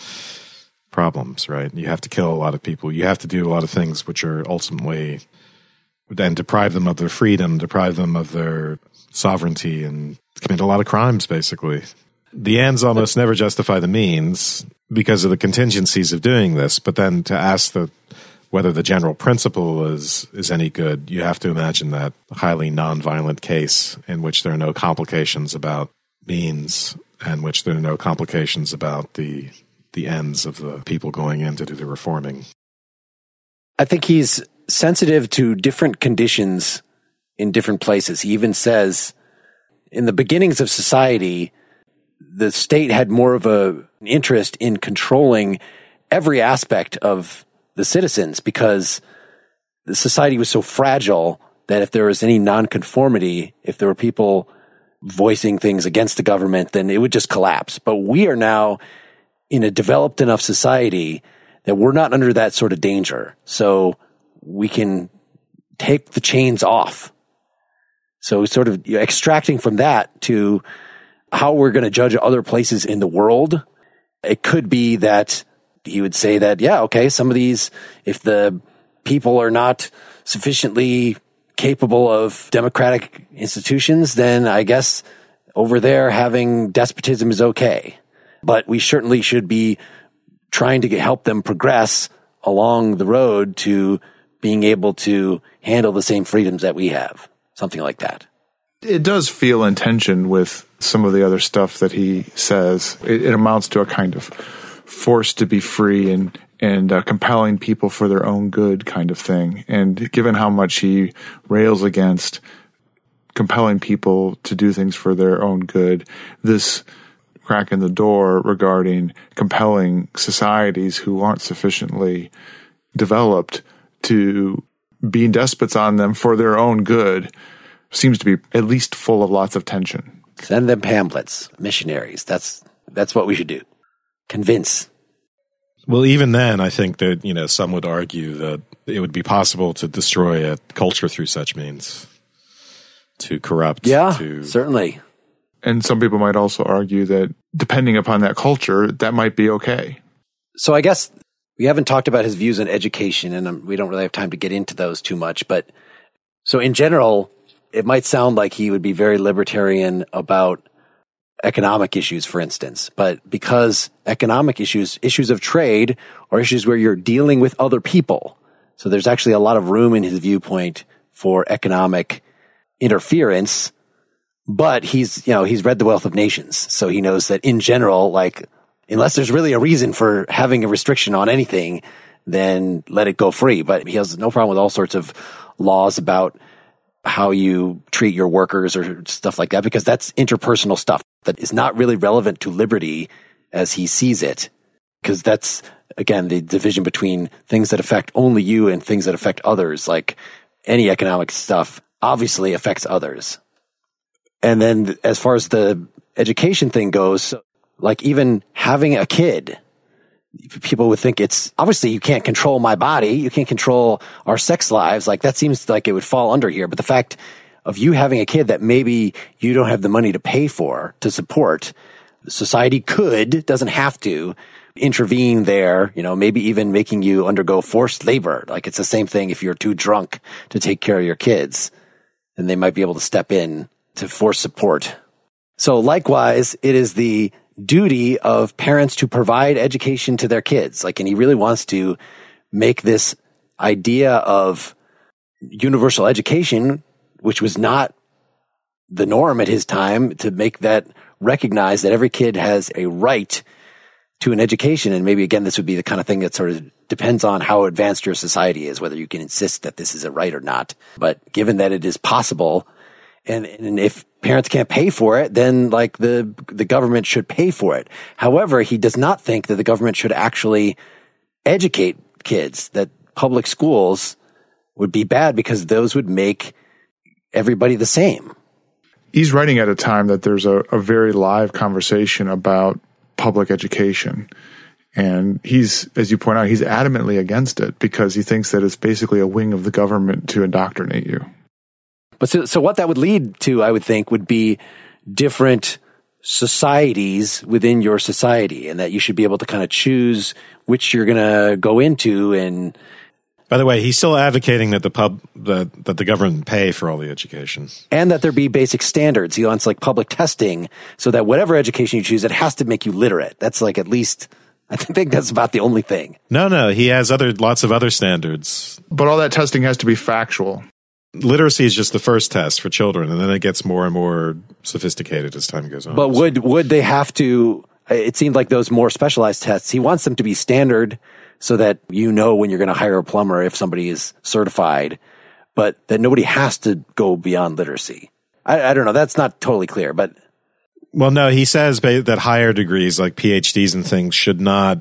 problems, right? You have to kill a lot of people. You have to do a lot of things which are ultimately, and deprive them of their freedom, deprive them of their sovereignty, and commit a lot of crimes, basically. The ends almost never justify the means because of the contingencies of doing this. But then to ask the whether the general principle is is any good, you have to imagine that highly nonviolent case in which there are no complications about means, and which there are no complications about the the ends of the people going in to do the reforming.
I think he's sensitive to different conditions in different places. He even says in the beginnings of society, the state had more of a, an interest in controlling every aspect of the citizens because the society was so fragile that if there was any nonconformity, if there were people voicing things against the government, then it would just collapse. But we are now in a developed enough society that we're not under that sort of danger. So we can take the chains off. So sort of extracting from that to how we're going to judge other places in the world. It could be that he would say that, yeah, okay, some of these, if the people are not sufficiently capable of democratic institutions, then I guess over there having despotism is okay. But we certainly should be trying to get, help them progress along the road to being able to handle the same freedoms that we have. Something like that.
It does feel in tension with some of the other stuff that he says. It, it amounts to a kind of forced to be free and and uh, compelling people for their own good kind of thing. And given how much he rails against compelling people to do things for their own good, this crack in the door regarding compelling societies who aren't sufficiently developed to be despots on them for their own good seems to be at least full of lots of tension.
Send them pamphlets, missionaries. That's that's what we should do. Convince.
Well, even then, I think that, you know, some would argue that it would be possible to destroy a culture through such means, to corrupt.
Yeah,
to...
certainly.
And some people might also argue that depending upon that culture, that might be okay.
So I guess we haven't talked about his views on education, and we don't really have time to get into those too much. But so in general, it might sound like he would be very libertarian about economic issues, for instance. But because economic issues, issues of trade, are issues where you're dealing with other people. So there's actually a lot of room in his viewpoint for economic interference. But he's, you know, he's read The Wealth of Nations. So he knows that in general, like, unless there's really a reason for having a restriction on anything, then let it go free. But he has no problem with all sorts of laws about how you treat your workers or stuff like that, because that's interpersonal stuff that is not really relevant to liberty as he sees it. Because that's, again, the division between things that affect only you and things that affect others. Like any economic stuff obviously affects others. And then as far as the education thing goes, like even having a kid, people would think it's obviously you can't control my body. You can't control our sex lives. Like that seems like it would fall under here. But the fact of you having a kid that maybe you don't have the money to pay for, to support, society could, doesn't have to intervene there, you know, maybe even making you undergo forced labor. Like it's the same thing if you're too drunk to take care of your kids, then they might be able to step in to force support. So likewise, it is the duty of parents to provide education to their kids. Like, and he really wants to make this idea of universal education, which was not the norm at his time, to make that recognize that every kid has a right to an education. And maybe again, this would be the kind of thing that sort of depends on how advanced your society is, whether you can insist that this is a right or not. But given that it is possible, and, and if parents can't pay for it, then like the, the government should pay for it. However, he does not think that the government should actually educate kids, that public schools would be bad because those would make everybody the same.
He's writing at a time that there's a, a very live conversation about public education. And he's, as you point out, he's adamantly against it because he thinks that it's basically a wing of the government to indoctrinate you.
But so, so what that would lead to, I would think, would be different societies within your society, and that you should be able to kind of choose which you're going to go into. And
by the way, he's still advocating that the pub that that the government pay for all the education,
and that there be basic standards. He wants like public testing, so that whatever education you choose, it has to make you literate. That's like at least, I think that's about the only thing.
No, no, he has other lots of other standards.
But all that testing has to be factual.
Literacy is just the first test for children, and then it gets more and more sophisticated as time goes on.
But would would they have to, it seemed like those more specialized tests, he wants them to be standard so that you know when you're going to hire a plumber if somebody is certified, but that nobody has to go beyond literacy. I, I don't know. That's not totally clear, but.
Well, no, he says that higher degrees like P H Ds and things should not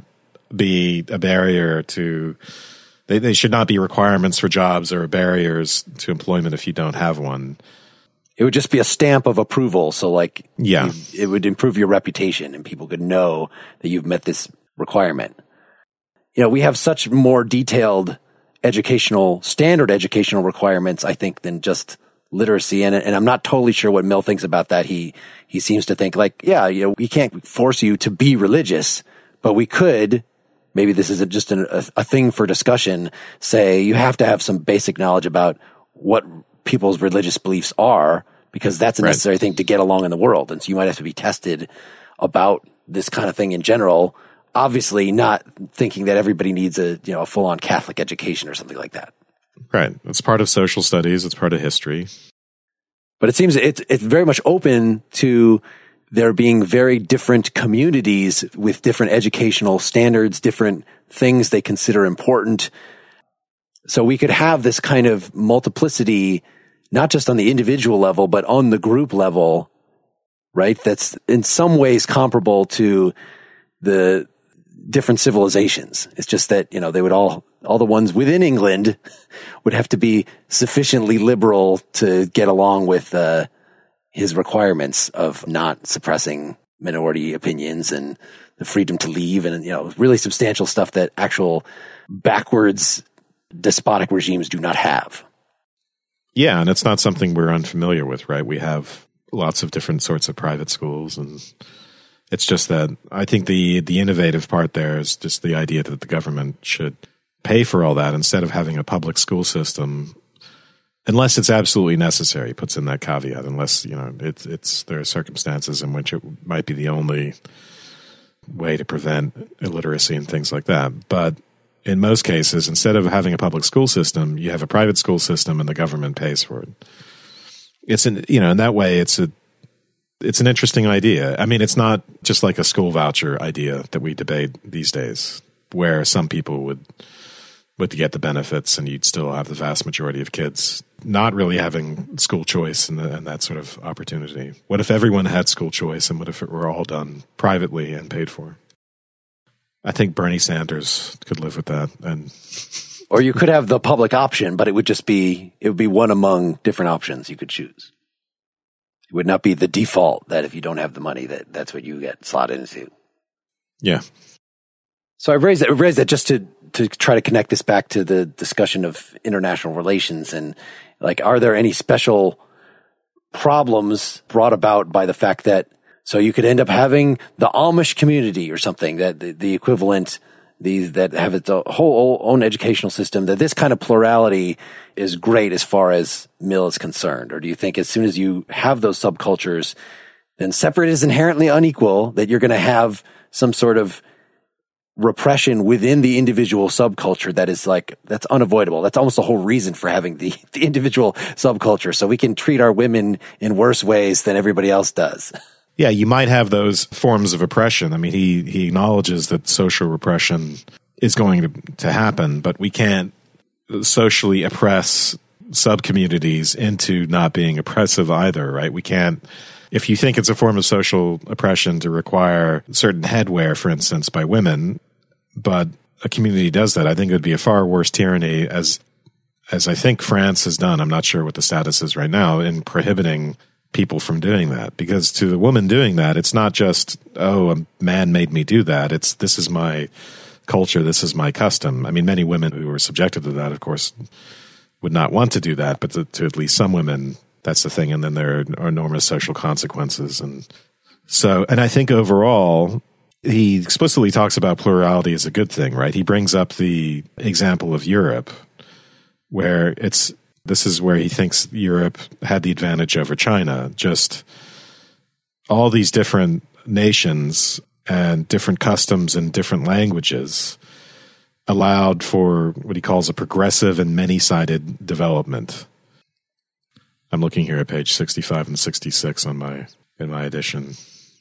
be a barrier to... They, they should not be requirements for jobs or barriers to employment if you don't have one.
It would just be a stamp of approval. So like,
yeah,
you, it would improve your reputation and people could know that you've met this requirement. You know, we have such more detailed educational, standard educational requirements, I think, than just literacy. And, and I'm not totally sure what Mill thinks about that. He, he seems to think like, yeah, you know, we can't force you to be religious, but we could, maybe this is just an, a, a thing for discussion, say you have to have some basic knowledge about what people's religious beliefs are because that's a
Right.
necessary thing to get along in the world. And so you might have to be tested about this kind of thing in general. Obviously not thinking that everybody needs a, you know, a full-on Catholic education or something like that.
Right. It's part of social studies. It's part of history.
But it seems it's, it's very much open to there being very different communities with different educational standards, different things they consider important. So we could have this kind of multiplicity, not just on the individual level, but on the group level, right? That's in some ways comparable to the different civilizations. It's just that, you know, they would all, all the ones within England would have to be sufficiently liberal to get along with, uh, his requirements of not suppressing minority opinions and the freedom to leave and, you know, really substantial stuff that actual backwards despotic regimes do not have.
Yeah, and it's not something we're unfamiliar with, right? We have lots of different sorts of private schools, and it's just that I think the the innovative part there is just the idea that the government should pay for all that instead of having a public school system. Unless it's absolutely necessary, puts in that caveat. Unless, you know, it's it's there are circumstances in which it might be the only way to prevent illiteracy and things like that. But in most cases, instead of having a public school system, you have a private school system, and the government pays for it. It's an, you know, in that way, it's a it's an interesting idea. I mean, it's not just like a school voucher idea that we debate these days, where some people would would get the benefits, and you'd still have the vast majority of kids not really having school choice and, the, and that sort of opportunity. What if everyone had school choice, and what if it were all done privately and paid for? I think Bernie Sanders could live with that. And
Or you could have the public option, but it would just be, it would be one among different options you could choose. It would not be the default that if you don't have the money, that that's what you get slotted into.
yeah.
So I raised that, I raised that just to, to try to connect this back to the discussion of international relations, and like, are there any special problems brought about by the fact that, so you could end up having the Amish community or something, that the, the equivalent, these that have its whole own educational system, that this kind of plurality is great as far as Mill is concerned? Or do you think as soon as you have those subcultures, then separate is inherently unequal, that you're going to have some sort of repression within the individual subculture that is like, that's unavoidable. That's almost the whole reason for having the, the individual subculture. So we can treat our women in worse ways than everybody else does.
Yeah, you might have those forms of oppression. I mean, he, he acknowledges that social repression is going to, to happen, but we can't socially oppress subcommunities into not being oppressive either, right? We can't, if you think it's a form of social oppression to require certain headwear, for instance, by women, but a community does that, I think it would be a far worse tyranny, as as I think France has done. I'm not sure what the status is right now in prohibiting people from doing that. Because to the woman doing that, it's not just, oh, a man made me do that. It's, this is my culture, this is my custom. I mean, many women who are subjected to that, of course, would not want to do that, but to, to at least some women, that's the thing. And then there are enormous social consequences. And so, and I think overall, he explicitly talks about plurality as a good thing, right? He brings up the example of Europe, where it's, this is where he thinks Europe had the advantage over China. Just all these different nations and different customs and different languages allowed for what he calls a progressive and many-sided development. I'm looking here at page sixty-five and sixty-six on my in my edition.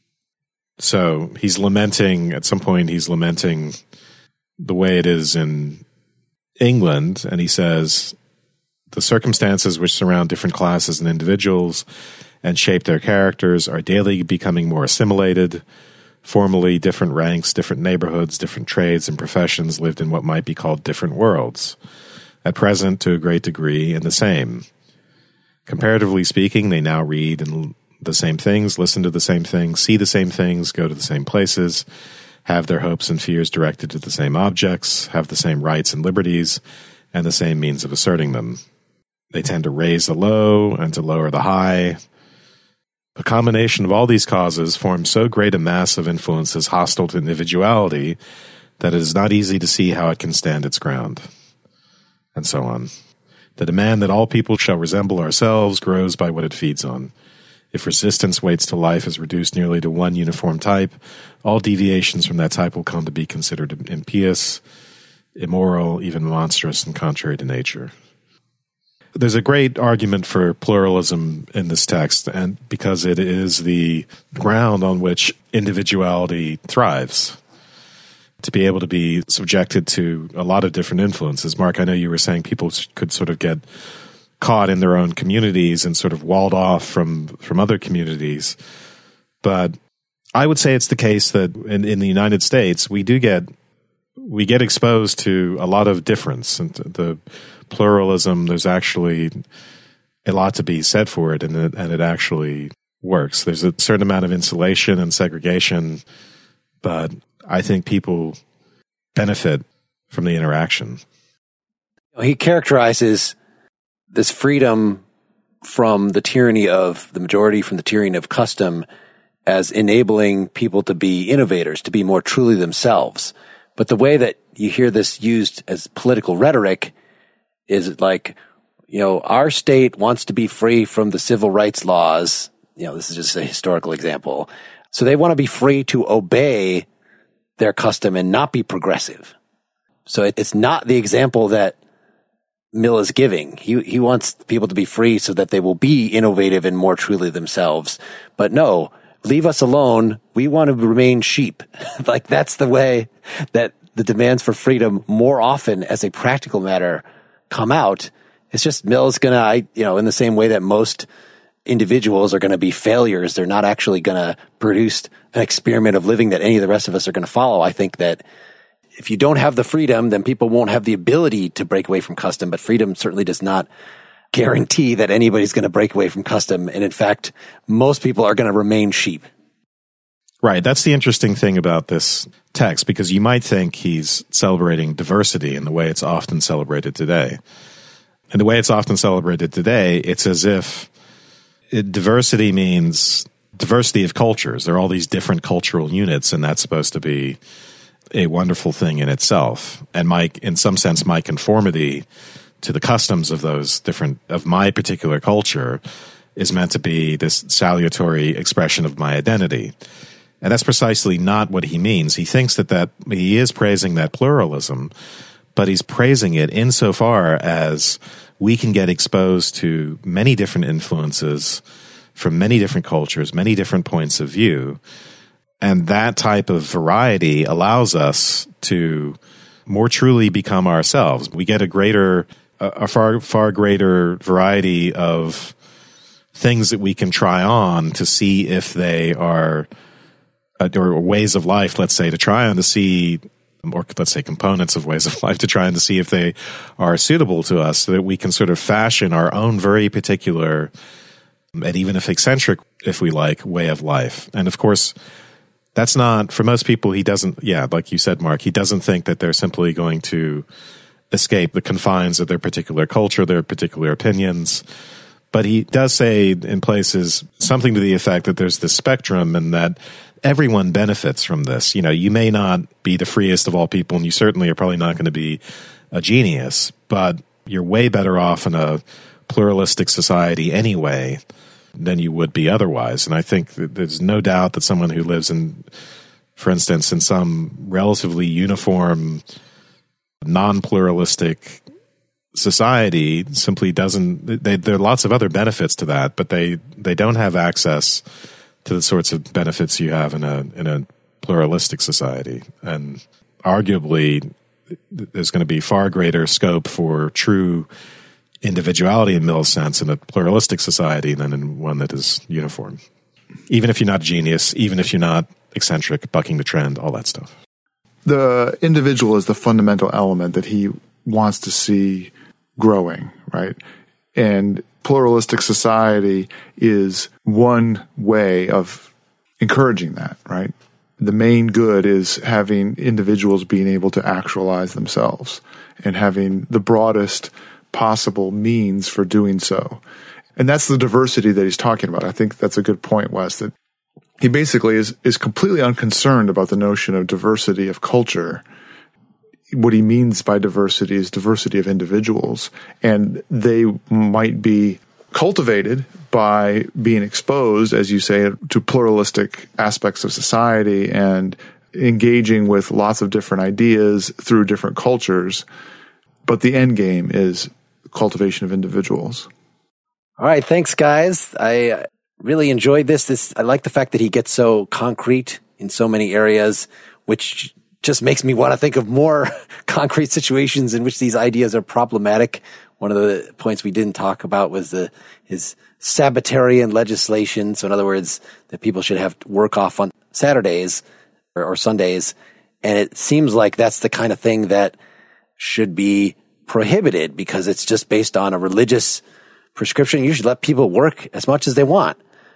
So he's lamenting, at some point he's lamenting the way it is in England, and he says, the circumstances which surround different classes and individuals and shape their characters are daily becoming more assimilated. Formerly, different ranks, different neighborhoods, different trades and professions lived in what might be called different worlds. At present, to a great degree, in the same. Comparatively speaking, they now read and the same things, listen to the same things, see the same things, go to the same places, have their hopes and fears directed to the same objects, have the same rights and liberties, and the same means of asserting them. They tend to raise the low and to lower the high. A combination of all these causes forms so great a mass of influences hostile to individuality that it is not easy to see how it can stand its ground. And so on. The demand that all people shall resemble ourselves grows by what it feeds on. If resistance waits till life is reduced nearly to one uniform type, all deviations from that type will come to be considered impious, immoral, even monstrous, and contrary to nature. There's a great argument for pluralism in this text, and because it is the ground on which individuality thrives. To be able to be subjected to a lot of different influences. Mark, I know you were saying people could sort of get caught in their own communities and sort of walled off from, from other communities. But I would say it's the case that in, in the United States, we do get we get exposed to a lot of difference. And the pluralism, there's actually a lot to be said for it, and it, and it actually works. There's a certain amount of insulation and segregation, but I think people benefit from the interaction.
He characterizes this freedom from the tyranny of the majority, from the tyranny of custom, as enabling people to be innovators, to be more truly themselves. But the way that you hear this used as political rhetoric is like, you know, our state wants to be free from the civil rights laws. You know, this is just a historical example. So they want to be free to obey their custom and not be progressive. So it's not the example that Mill is giving. He he wants people to be free so that they will be innovative and more truly themselves. But no, leave us alone. We want to remain sheep. Like that's the way that the demands for freedom more often as a practical matter come out. It's just Mill's going to, you know, in the same way that most individuals are going to be failures, they're not actually going to produce an experiment of living that any of the rest of us are going to follow. I think that if you don't have the freedom, then people won't have the ability to break away from custom. But freedom certainly does not guarantee that anybody's going to break away from custom. And in fact, most people are going to remain sheep.
Right. That's the interesting thing about this text, because you might think he's celebrating diversity in the way it's often celebrated today. And the way it's often celebrated today, it's as if it, diversity means diversity of cultures. There are all these different cultural units, and that's supposed to be a wonderful thing in itself. And my, in some sense, my conformity to the customs of those different, of my particular culture is meant to be this salutary expression of my identity. And that's precisely not what he means. He thinks that, that he is praising that pluralism, but he's praising it insofar as we can get exposed to many different influences from many different cultures, many different points of view. And that type of variety allows us to more truly become ourselves. We get a greater, a far, far greater variety of things that we can try on to see if they are, or ways of life, let's say, to try on to see, or let's say components of ways of life to try and to see if they are suitable to us, so that we can sort of fashion our own very particular, and even if eccentric, if we like, way of life. And of course, that's not, for most people, he doesn't, yeah, like you said, Mark, he doesn't think that they're simply going to escape the confines of their particular culture, their particular opinions. But he does say in places something to the effect that there's this spectrum and that everyone benefits from this. You know, you may not be the freest of all people, and you certainly are probably not going to be a genius, but you're way better off in a pluralistic society anyway than you would be otherwise. And I think that there's no doubt that someone who lives in, for instance, in some relatively uniform, non-pluralistic society simply doesn't, they, there are lots of other benefits to that, but they, they don't have access to the sorts of benefits you have in a, in a pluralistic society. And arguably, there's going to be far greater scope for true individuality in Mill's sense in a pluralistic society than in one that is uniform. Even if you're not a genius, even if you're not eccentric, bucking the trend, all that stuff.
The individual is the fundamental element that he wants to see growing, right? And pluralistic society is one way of encouraging that, right? The main good is having individuals being able to actualize themselves and having the broadest possible means for doing so. And that's the diversity that he's talking about. I think that's a good point, Wes, that he basically is, is completely unconcerned about the notion of diversity of culture. what he means by diversity is diversity of individuals, and they might be cultivated by being exposed, as you say, to pluralistic aspects of society and engaging with lots of different ideas through different cultures. But the end game is cultivation of individuals.
All right. Thanks, guys. I really enjoyed this. This, I like the fact that he gets so concrete in so many areas, which just makes me want to think of more concrete situations in which these ideas are problematic. One of the points we didn't talk about was the his Sabbatarian legislation. So in other words, that people should have to work off on Saturdays or, or Sundays. And it seems like that's the kind of thing that should be prohibited because it's just based on a religious prescription. You should let people work as much as they want.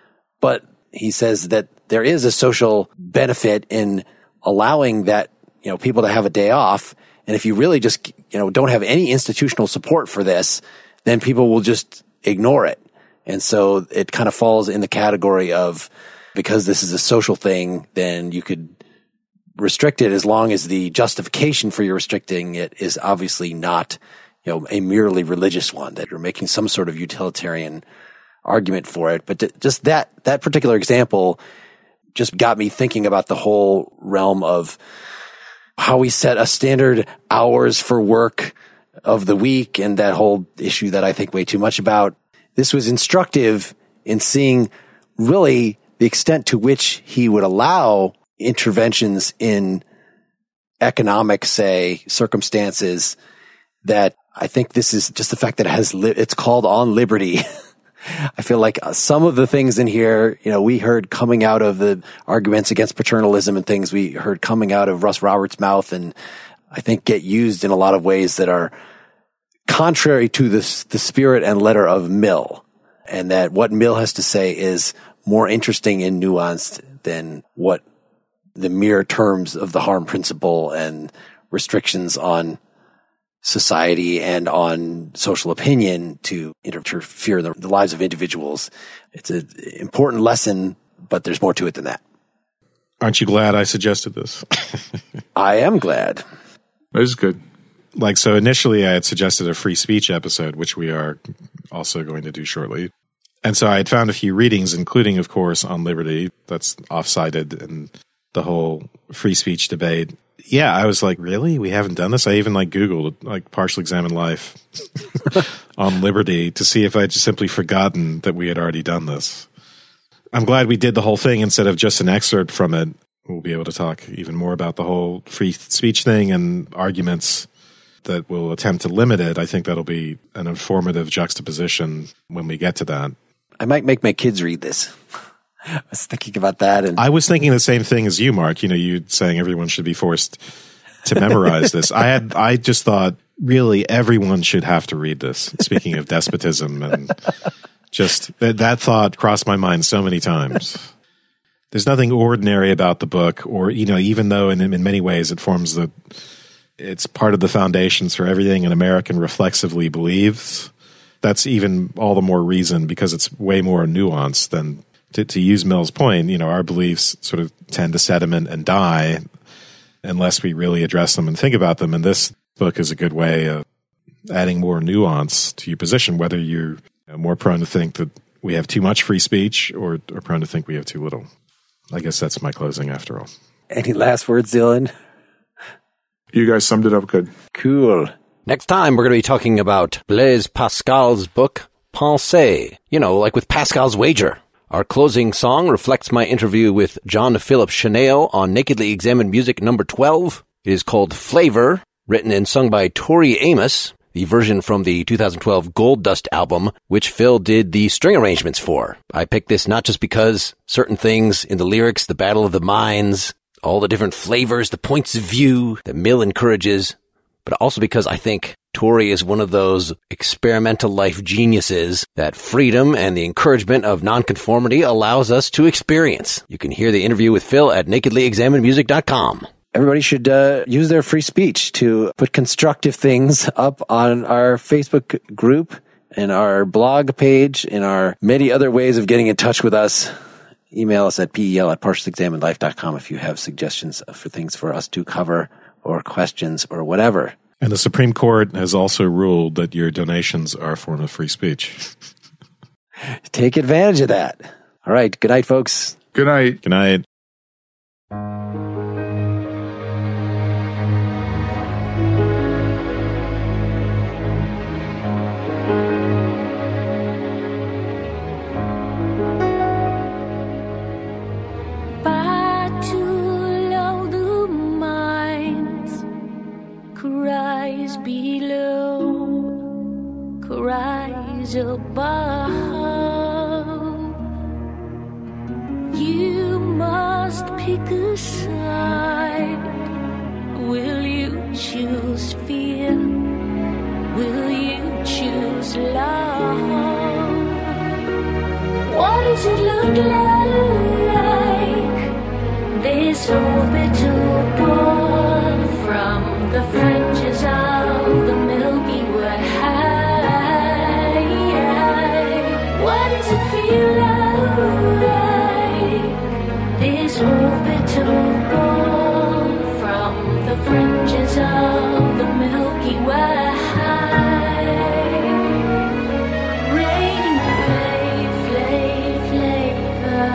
But he says that there is a social benefit in allowing that, you know, people to have a day off. And if you really just, you know, don't have any institutional support for this, then people will just ignore it. And so it kind of falls in the category of, because this is a social thing, then you could restrict it as long as the justification for your restricting it is obviously not, you know, a merely religious one, that you're making some sort of utilitarian argument for it. But th- just that, that particular example just got me thinking about the whole realm of how we set a standard hours for work of the week and that whole issue that I think way too much about. This was instructive in seeing really the extent to which he would allow interventions in economic, say, circumstances, that I think this is just the fact that it has, li- it's called On Liberty. I feel like some of the things in here, you know, we heard coming out of the arguments against paternalism and things we heard coming out of Russ Roberts' mouth, and I think get used in a lot of ways that are contrary to the, the spirit and letter of Mill, and that what Mill has to say is more interesting and nuanced than what the mere terms of the harm principle and restrictions on society and on social opinion to interfere in the, the lives of individuals. It's an important lesson, but there's more to it than that.
Aren't you glad I suggested this?
I am glad.
It was good.
Like, so initially I had suggested a free speech episode, which we are also going to do shortly. And so I had found a few readings, including, of course, On Liberty. That's off-cited in the whole free speech debate. Yeah, I was like, really? We haven't done this? I even like Googled, like, Partial Examined Life on Liberty to see if I'd just simply forgotten that we had already done this. I'm glad we did the whole thing instead of just an excerpt from it. We'll be able to talk even more about the whole free speech thing and arguments that will attempt to limit it. I think that'll be an informative juxtaposition when we get to that.
I might make my kids read this. I was thinking about that. And
I was thinking the same thing as you, Mark. You know, you saying everyone should be forced to memorize this. I had, I just thought, really, everyone should have to read this. Speaking of despotism, and just that, that thought crossed my mind so many times. There's nothing ordinary about the book, or, you know, even though in, in many ways it forms the, it's part of the foundations for everything an American reflexively believes. That's even all the more reason, because it's way more nuanced than, to, to use Mill's point, you know, our beliefs sort of tend to sediment and die unless we really address them and think about them. And this book is a good way of adding more nuance to your position, whether you're you know, more prone to think that we have too much free speech or, or prone to think we have too little. I guess that's my closing after all.
Any last words, Dylan?
You guys summed it up good.
Cool.
Next time, we're going to be talking about Blaise Pascal's book, Pensée, you know, like with Pascal's Wager. Our closing song reflects my interview with John Philip Sheneo on Nakedly Examined Music number twelve. It is called Flavor, written and sung by Tori Amos, the version from the two thousand twelve Gold Dust album, which Phil did the string arrangements for. I picked this not just because certain things in the lyrics, the battle of the minds, all the different flavors, the points of view that Mill encourages, but also because I think Tori is one of those experimental life geniuses that freedom and the encouragement of nonconformity allows us to experience. You can hear the interview with Phil at nakedly examined music dot com.
Everybody should uh, use their free speech to put constructive things up on our Facebook group, and our blog page, and our many other ways of getting in touch with us. Email us at pel at partial examined life dot com if you have suggestions for things for us to cover or questions or whatever.
And the Supreme Court has also ruled that your donations are a form of free speech.
Take advantage of that. All right. Good night, folks.
Good night.
Good night.
Cries below, cries above. You must pick a side. Will you choose fear? Will you choose love? What does it look like? This orbital ball from the fringes of the Milky Way. What does it feel like? This orbital ball from the fringes of the Milky Way. Radiant flame, flame, flavor.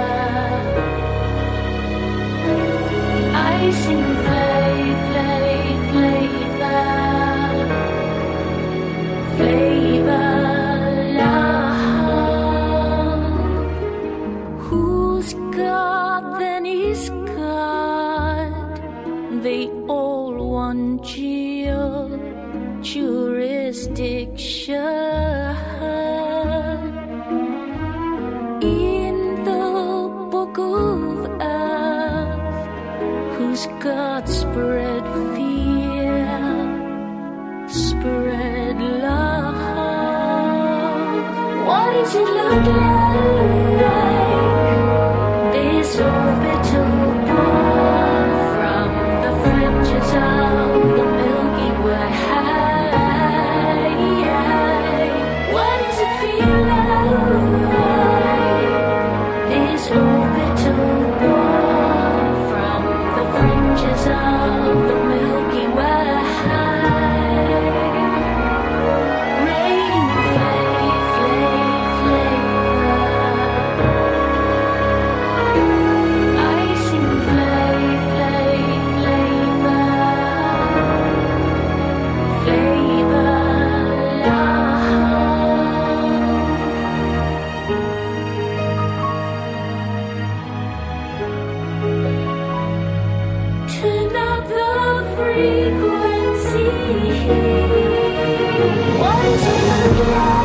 Icing flame, flame, flavor. Flavor, love. Who's God then is God? They all want geo jurisdiction. In the book of earth, whose God spread fear, spread love. What does it look like? This orbital ball from the fringes of the Milky Way. What does it feel like? This orbital ball from the fringes of the Milky Way. Radiant flame, flame, flavor. Icing flame, flame, flavor. Flavor, love. Turn up the frequency. What does it look like?